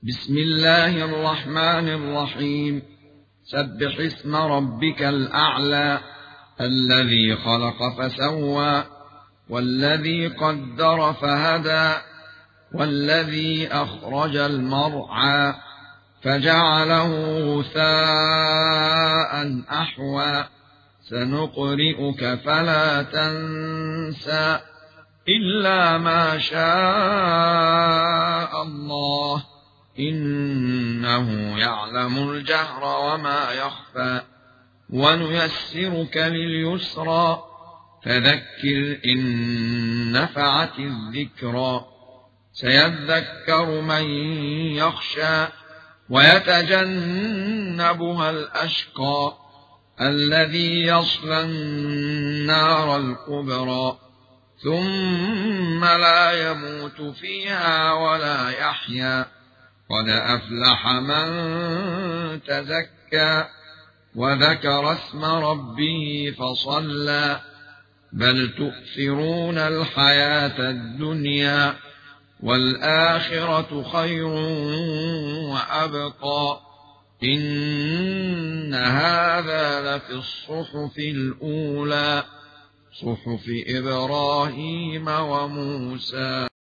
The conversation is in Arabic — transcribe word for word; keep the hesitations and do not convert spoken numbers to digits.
بسم الله الرحمن الرحيم. سبح اسم ربك الأعلى الذي خلق فسوى والذي قدر فهدى والذي أخرج المرعى فجعله غثاء أحوى سنقرئك فلا تنسى إلا ما شاء الله إنه يعلم الجهر وما يخفى ونيسرك لليسرى فذكر إن نفعت الذكرى سيذكر من يخشى ويتجنبها الأشقى الذي يصلى النار الكبرى ثم لا يموت فيها ولا يحيا قد أفلح من تزكى وذكر اسم ربه فصلى بل تؤثرون الحياة الدنيا والآخرة خير وأبقى إن هذا لفي الصحف الأولى صحف إبراهيم وموسى.